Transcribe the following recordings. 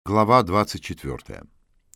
Глава 24.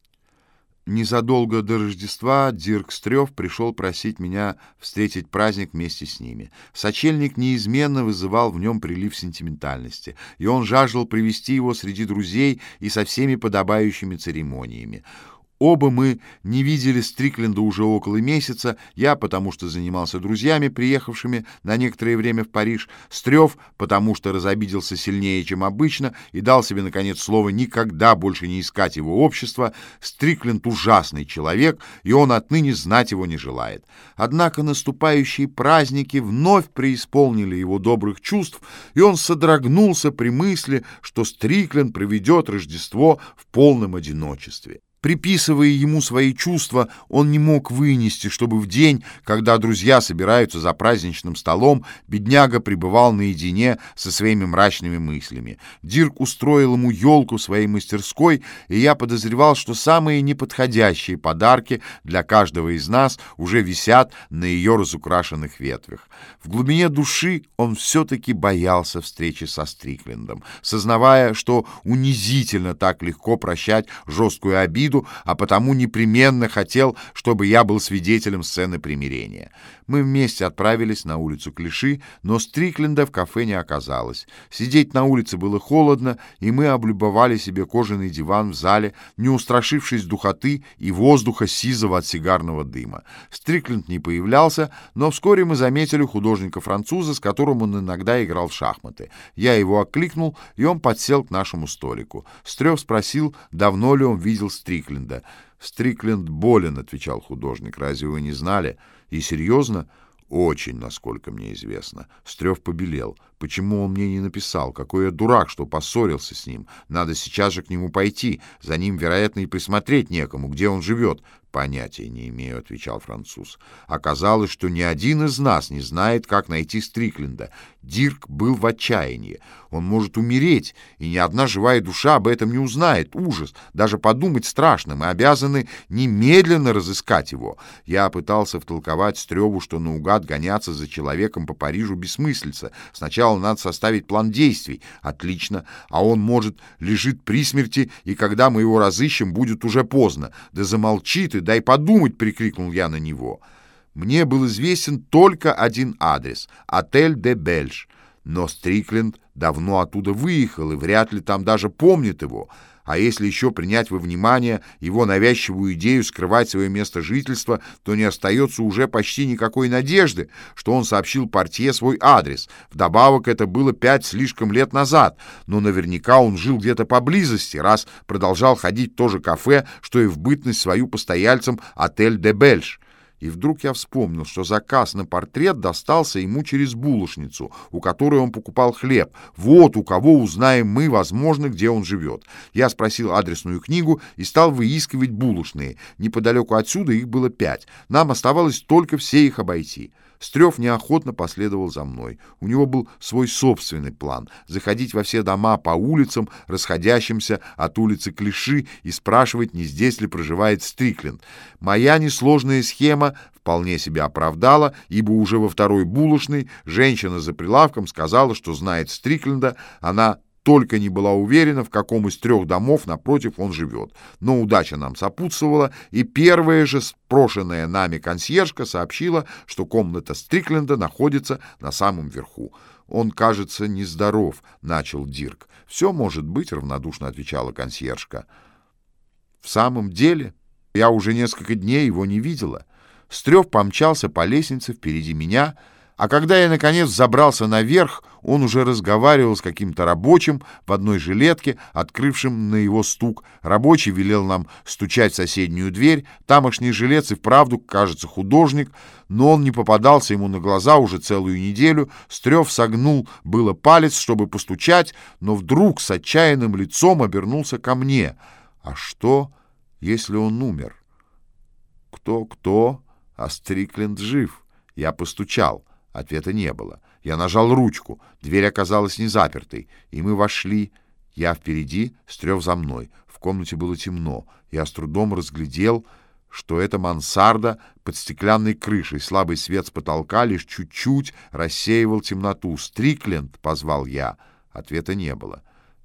Незадолго до Рождества Дирк Стрёв пришел просить меня встретить праздник вместе с ними. Сочельник неизменно вызывал в нем прилив сентиментальности, и он жаждал привести его среди друзей и со всеми подобающими церемониями. Оба мы не видели Стрикленда уже около месяца, я потому что занимался друзьями, приехавшими на некоторое время в Париж, Стрёв потому что разобиделся сильнее, чем обычно, и дал себе, наконец, слово никогда больше не искать его общества. Стрикленд ужасный человек, и он отныне знать его не желает. Однако наступающие праздники вновь преисполнили его добрых чувств, и он содрогнулся при мысли, что Стрикленд проведет Рождество в полном одиночестве. Приписывая ему свои чувства, он не мог вынести, чтобы в день, когда друзья собираются за праздничным столом, бедняга пребывал наедине со своими мрачными мыслями. Дирк устроил ему елку в своей мастерской, и я подозревал, что самые неподходящие подарки для каждого из нас уже висят на ее разукрашенных ветвях. В глубине души он все-таки боялся встречи со Стриклендом, сознавая, что унизительно так легко прощать жесткую обиду, а потому непременно хотел, чтобы я был свидетелем сцены примирения. Мы вместе отправились на улицу Клиши, но Стрикленда в кафе не оказалось. Сидеть на улице было холодно, и мы облюбовали себе кожаный диван в зале, не устрашившись духоты и воздуха сизого от сигарного дыма. Стрикленд не появлялся, но вскоре мы заметили художника-француза, с которым он иногда играл в шахматы. Я его окликнул, и он подсел к нашему столику. Стрёв спросил, давно ли он видел Стрикленда. «Стрикленд болен», — отвечал художник. «Разве вы не знали?» «И серьезно?» «Очень, насколько мне известно». Стрёв побелел. «Почему он мне не написал? Какой я дурак, что поссорился с ним. Надо сейчас же к нему пойти. За ним, вероятно, и присмотреть некому. Где он живет?» «Понятия не имею», — отвечал француз. Оказалось, что ни один из нас не знает, как найти Стрикленда. Дирк был в отчаянии. Он может умереть, и ни одна живая душа об этом не узнает. Ужас! Даже подумать страшно. Мы обязаны немедленно разыскать его. Я пытался втолковать Стрёву, что наугад гоняться за человеком по Парижу бессмыслица. Сначала надо составить план действий. Отлично. А он, может, лежит при смерти, и когда мы его разыщем, будет уже поздно. Да замолчи ты, дай подумать, — прикрикнул я на него. Мне был известен только один адрес — отель де Бельж. Но Стрикленд давно оттуда выехал и вряд ли там даже помнит его. А если еще принять во внимание его навязчивую идею скрывать свое место жительства, то не остается уже почти никакой надежды, что он сообщил портье свой адрес. Вдобавок, это было 5 слишком лет назад, но наверняка он жил где-то поблизости, раз продолжал ходить в то же кафе, что и в бытность свою постояльцем отель де Бельж. И вдруг я вспомнил, что заказ на портрет достался ему через булочницу, у которой он покупал хлеб. Вот у кого узнаем мы, возможно, где он живет. Я спросил адресную книгу и стал выискивать булочные. Неподалеку отсюда их было 5. Нам оставалось только все их обойти. Стрёв неохотно последовал за мной. У него был свой собственный план — заходить во все дома по улицам, расходящимся от улицы Клиши, и спрашивать, не здесь ли проживает Стрикленд. Моя несложная схема вполне себя оправдала, ибо уже во второй булочной женщина за прилавком сказала, что знает Стрикленда. Она только не была уверена, в каком из 3 домов напротив он живет. Но удача нам сопутствовала, и первая же спрошенная нами консьержка сообщила, что комната Стрикленда находится на самом верху. «Он, кажется, нездоров», — начал Дирк. «Все может быть», — равнодушно отвечала консьержка. «В самом деле, я уже несколько дней его не видела». Стрёв помчался по лестнице впереди меня, а когда я, наконец, забрался наверх, он уже разговаривал с каким-то рабочим в одной жилетке, открывшим на его стук. Рабочий велел нам стучать в соседнюю дверь. Тамошний жилец и вправду, кажется, художник, но он не попадался ему на глаза уже целую неделю. Стрёв согнул было палец, чтобы постучать, но вдруг с отчаянным лицом обернулся ко мне. «А что, если он умер?» «Кто-кто? А Стрикленд жив». Я постучал. Ответа не было. Я нажал ручку. Дверь оказалась не запертой, и мы вошли. Я впереди, Стрёв за мной. В комнате было темно. Я с трудом разглядел, что это мансарда под стеклянной крышей. Слабый свет с потолка лишь чуть-чуть рассеивал темноту. «Стрикленд!» — позвал я. Ответа не было.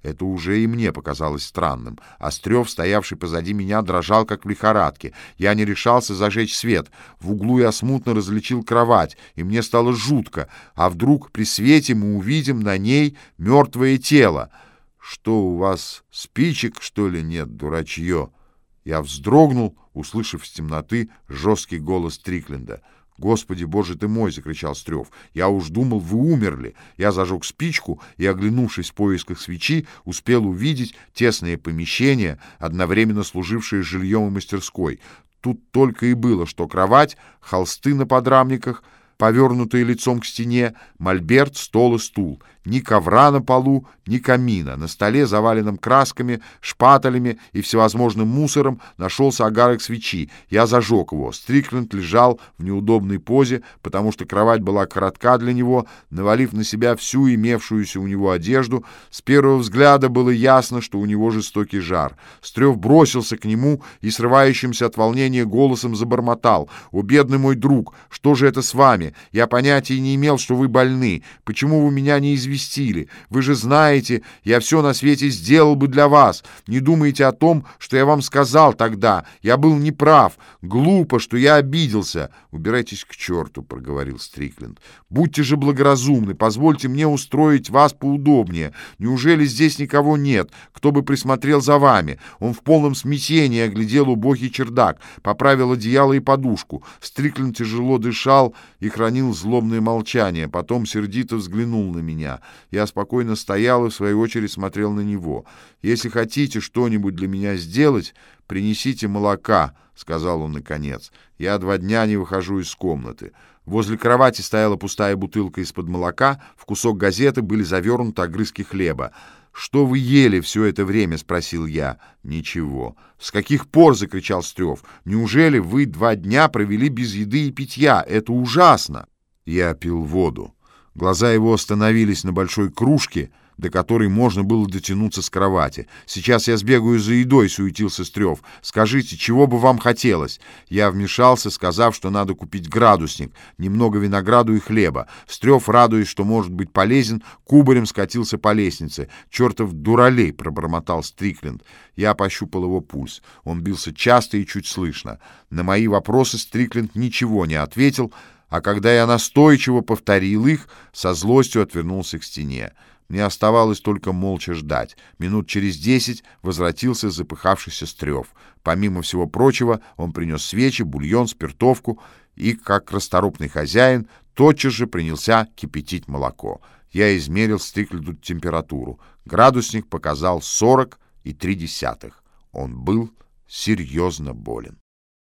Это уже и мне показалось странным. Острев, стоявший позади меня, дрожал, как в лихорадке. Я не решался зажечь свет. В углу я смутно различил кровать, и мне стало жутко. А вдруг при свете мы увидим на ней мертвое тело? «Что у вас, спичек, что ли, нет, дурачье?» Я вздрогнул, услышав из темноты жесткий голос Стрикленда. «Господи, боже ты мой!» — закричал Стрёв. «Я уж думал, вы умерли!» Я зажег спичку и, оглянувшись в поисках свечи, успел увидеть тесное помещение, одновременно служившее жильем и мастерской. Тут только и было, что кровать, холсты на подрамниках, повернутые лицом к стене, мольберт, стол и стул. Ни ковра на полу, ни камина. На столе, заваленном красками, шпателями и всевозможным мусором, нашелся огарок свечи. Я зажег его. Стрикленд лежал в неудобной позе, потому что кровать была коротка для него, навалив на себя всю имевшуюся у него одежду. С первого взгляда было ясно, что у него жестокий жар. Стрёв бросился к нему и срывающимся от волнения голосом забормотал: «О, бедный мой друг, что же это с вами? Я понятия не имел, что вы больны. Почему вы меня не известили? Вы же знаете, я все на свете сделал бы для вас. Не думайте о том, что я вам сказал тогда. Я был неправ. Глупо, что я обиделся». «Убирайтесь к черту», — проговорил Стрикленд. «Будьте же благоразумны, позвольте мне устроить вас поудобнее. Неужели здесь никого нет, кто бы присмотрел за вами?» Он в полном смятении оглядел убогий чердак, поправил одеяло и подушку. Стрикленд тяжело дышал и хранил злобное молчание, потом сердито взглянул на меня. Я спокойно стоял и, в свою очередь, смотрел на него. «Если хотите что-нибудь для меня сделать, принесите молока», — сказал он наконец. «Я 2 дня не выхожу из комнаты». Возле кровати стояла пустая бутылка из-под молока, в кусок газеты были завернуты огрызки хлеба. «Что вы ели все это время?» — спросил я. «Ничего». «С каких пор?» — закричал Стрёв. «Неужели вы 2 дня провели без еды и питья? Это ужасно!» Я пил воду. Глаза его остановились на большой кружке, до которой можно было дотянуться с кровати. «Сейчас я сбегаю за едой», — суетился Стрёв. «Скажите, чего бы вам хотелось?» Я вмешался, сказав, что надо купить градусник, немного винограду и хлеба. Стрёв, радуясь, что может быть полезен, кубарем скатился по лестнице. «Чёртов дуралей!» — пробормотал Стрикленд. Я пощупал его пульс. Он бился часто и чуть слышно. На мои вопросы Стрикленд ничего не ответил, а когда я настойчиво повторил их, со злостью отвернулся к стене. Мне оставалось только молча ждать. Минут через 10 возвратился запыхавшийся Стрёв. Помимо всего прочего, он принес свечи, бульон, спиртовку и, как расторопный хозяин, тотчас же принялся кипятить молоко. Я измерил Стрикленду температуру. Градусник показал 40,3. Он был серьезно болен.